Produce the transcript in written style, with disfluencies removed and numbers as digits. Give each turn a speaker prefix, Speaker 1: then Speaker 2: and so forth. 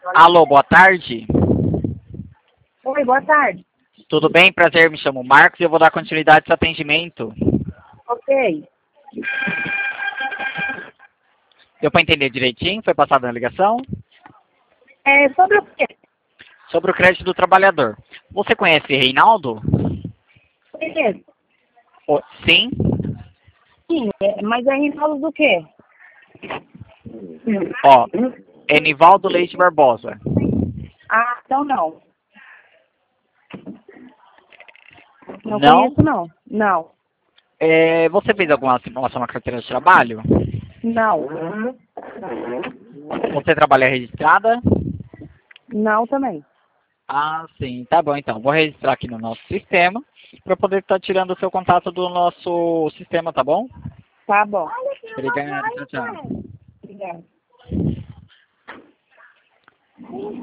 Speaker 1: Alô, boa tarde.
Speaker 2: Oi, boa tarde.
Speaker 1: Tudo bem? Prazer, me chamo Marcos e eu vou dar continuidade ao seu atendimento.
Speaker 2: Ok.
Speaker 1: Deu para entender direitinho? Foi passada na ligação?
Speaker 2: É sobre o quê?
Speaker 1: Sobre o crédito do trabalhador. Você conhece Reinaldo?
Speaker 2: Conheço.
Speaker 1: Sim?
Speaker 2: Sim, mas é Reinaldo do quê?
Speaker 1: Ó, é Nivaldo Leite Barbosa.
Speaker 2: Ah, então não. Não
Speaker 1: Não?
Speaker 2: conheço, não. Não.
Speaker 1: Você fez alguma simulação na carteira de trabalho?
Speaker 2: Não.
Speaker 1: Você trabalha registrada?
Speaker 2: Não também.
Speaker 1: Ah, sim. Tá bom, então. Vou registrar aqui no nosso sistema para poder estar tirando o seu contato do nosso sistema, tá bom?
Speaker 2: Tá bom.
Speaker 1: Obrigado. Tchau, tchau.
Speaker 2: Obrigada.